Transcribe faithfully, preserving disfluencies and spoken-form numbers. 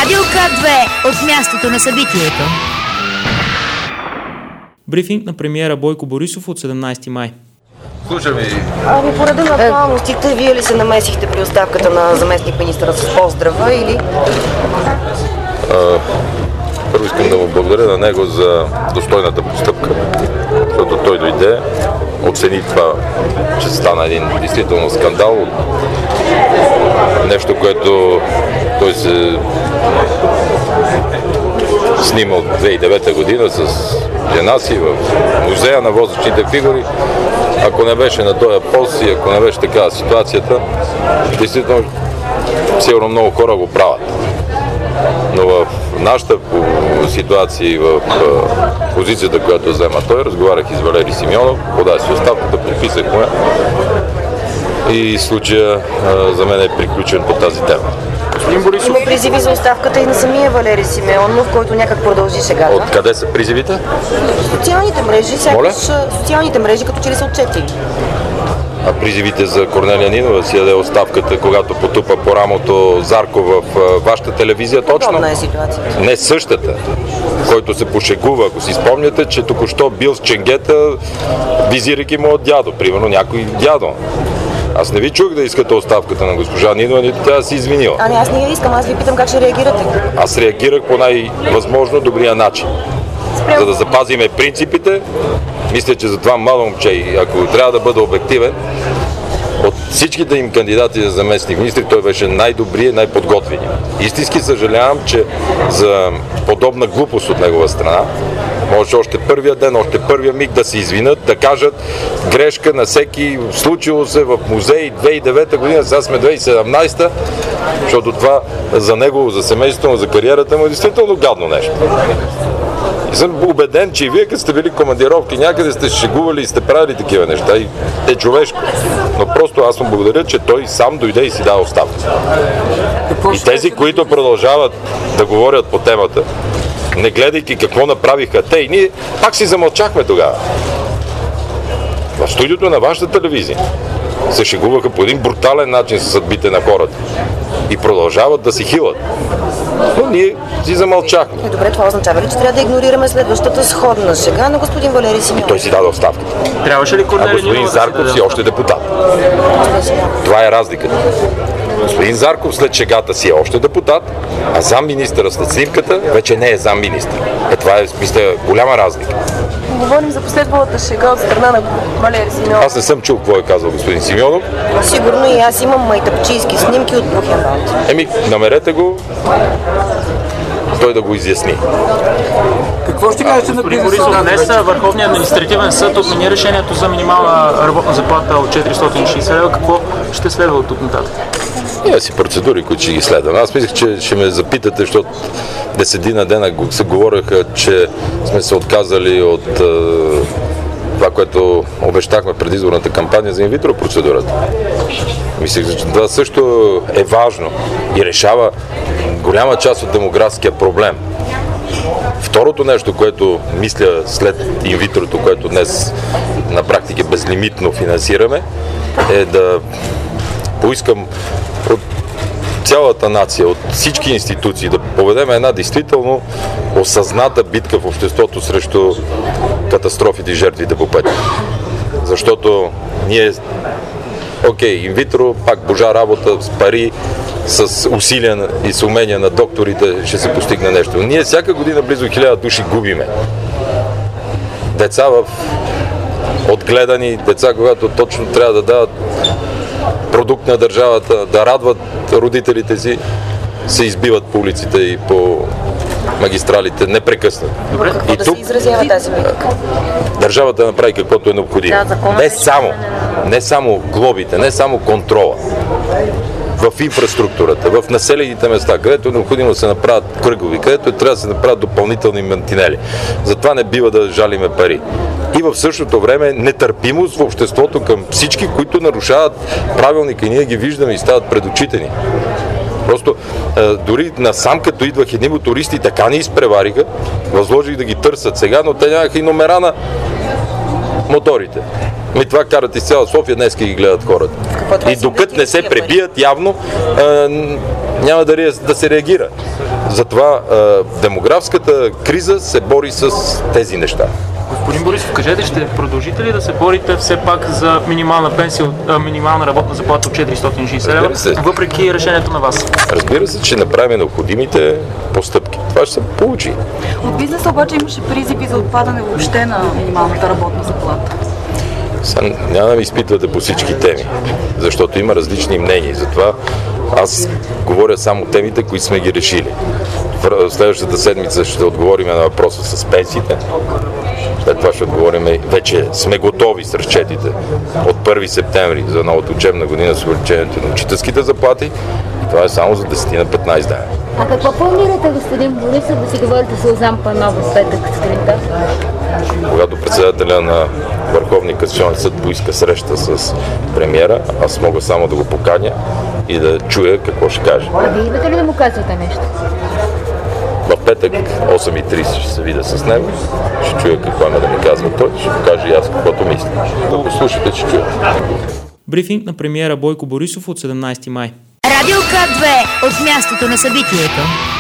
Радио К две от мястото на събитието. Брифинг на премиера Бойко Борисов от седемнайсети май. Слушай ми. Ами поради на формалностите, вие ли се намесихте при оставката на заместник-министъра с поздрава или? А, първо искам да му благодаря на него за достойната постъпка, защото той дойде, оцени това, че стана един действително скандал, нещо, което той се снима от две хиляди и девета година с жена си в музея на возрастните фигури. Ако не беше на този пост и ако не беше такава ситуацията, действително сигурно много хора го правят. Но в нашата ситуация и в позицията, която взема той, разговарях и с Валери Симеонов, подай си оставката, приписах му я и случая за мен е приключен по тази тема. Има призиви за оставката и на самия Валери Симеонов, който някак продължи шегата. От къде са призивите? Социалните мрежи, сякаш социалните мрежи като че ли са отчетили. А призивите за Корнелия Нинова си даде оставката, когато потупа по рамото Зарков в вашата телевизия, точно? Подобна е ситуацията. Не същата, който се пошегува, ако си спомняте, че току-що бил с ченгета, визирайки му от дядо, примерно някой дядо. Аз не ви чух да искате оставката на госпожа Нинова, нито тя да си извинила. А не, аз не я искам, аз ви питам как ще реагирате. Аз реагирах по най-възможно добрия начин. Спрям. За да запазиме принципите, мисля, че за това младо момче, и ако трябва да бъда обективен, от всичките им кандидати за заместник министри, той беше най-добрият, най-подготвеният. Истински съжалявам, че за подобна глупост от негова страна, може още първия ден, още първия миг да се извинят, да кажат грешка на всеки, случило се в музей две хиляди и девета година, сега сме две хиляди и седемнайсета, защото това за него, за семейството му, за кариерата му е действително гадно нещо. И съм убеден, че и вие, като сте били командировки, някъде сте шегували и сте правили такива неща и е човешко. Но просто аз му благодаря, че той сам дойде и си даде оставка. И тези, които продължават да говорят по темата, не гледайки какво направиха те, и ние пак си замълчахме тогава. В студиото на вашата телевизия се шегуваха по един брутален начин с съдбите на хората и продължават да си хилат. Но ние си замълчахме. Е, добре, това означава ли, че трябва да игнорираме следващата сходна шега на господин Валери Симеонов? Той си даде оставката. Трябваше ли Корнелия А господин Зарков си още депутат. Това е разликата. Господин Зарков след шегата си е още депутат, а замминистъра след снимката вече не е замминистър. Е, това е, мисля, голяма разлика. Говорим за последвалата шега от страна на Валери Симеонов. Аз не съм чул какво е казал господин Симеонов. Сигурно и аз имам майтапчийски снимки от Бухенвалд. Еми, намерете го, той да го изясни. Какво ще кажете на Борисов? Днес Върховният административен съд отмени решението за минимална работна заплата от четиристотин и шейсет лева. Какво ще следва от тук нататък? Има си процедури, които ще ги следвам. Аз мислех, че ще ме запитате, защото десетина дена се говореха, че сме се отказали от е, това, което обещахме предизборната кампания за инвитро процедурата. Мислех, че това също е важно и решава голяма част от демографския проблем. Второто нещо, което мисля след инвитрото, което днес на практика безлимитно финансираме, е да поискам от цялата нация, от всички институции да поведем една действително осъзната битка в обществото срещу катастрофите и жертвите по пътя. Защото ние, окей, инвитро, пак божа работа, с пари, с усилия и с умения на докторите ще се постигне нещо. Ние всяка година близо хиляда души губиме. Деца в отгледани, деца, когато точно трябва да дадат продукт на държавата, да радват родителите си, се избиват по улиците и по магистралите непрекъснато. Добре, какво и да тук, се изразява тази битка? Държавата направи каквото е необходимо. Да, не само, не само глобите, не само контрола. В инфраструктурата, в населените места, където е необходимо да се направят кръгови, където трябва да се направят допълнителни мантинели. Затова не бива да жалиме пари. И в същото време нетърпимост в обществото към всички, които нарушават правилника и ние ги виждаме и стават пред очите ни. Просто дори насам, като идвах едни мотористи, така ни изпревариха, възложих да ги търсят сега, но те нямаха и номера на моторите. И това карат из цяла София, днес ги гледат хората. И докато не се пребият явно, няма да, ре, да се реагира. Затова а, демографската криза се бори с тези неща. Господин Борисов, кажете, ще продължите ли да се борите все пак за минимална пенсия, минимална работна заплата от четиристотин и шейсет лева, въпреки решението на вас? Разбира се, че направим необходимите постъпки. Това ще се получи. От бизнеса обаче имаше призиви за отпадане въобще на минималната работна заплата. Сега няма да ми изпитвате по всички теми, защото има различни мнения. Затова аз говоря само темите, които сме ги решили. В следващата седмица ще отговорим на въпроса с пенсиите. След това ще отговорим, вече сме готови с разчетите от първи септември за новата учебна година с увеличението на учителските заплати. И това е само за десет на петнайсет дена. А какво планирате, господин Борисов, да си говорите с Лозан Панов в петък сутринта? Когато председателя на Върховния касационен съд поиска среща с премиера, аз мога само да го поканя и да чуя какво ще каже. А вие имате ли да му казвате нещо? В петък, осем и трийсет, ще се видя с него, ще чуя какво има да ми казва той, ще покажа и аз каквото мисля. Да го слушате, ще чуя. Брифинг на премиера Бойко Борисов от седемнайсети май. Радио К две от мястото на събитието.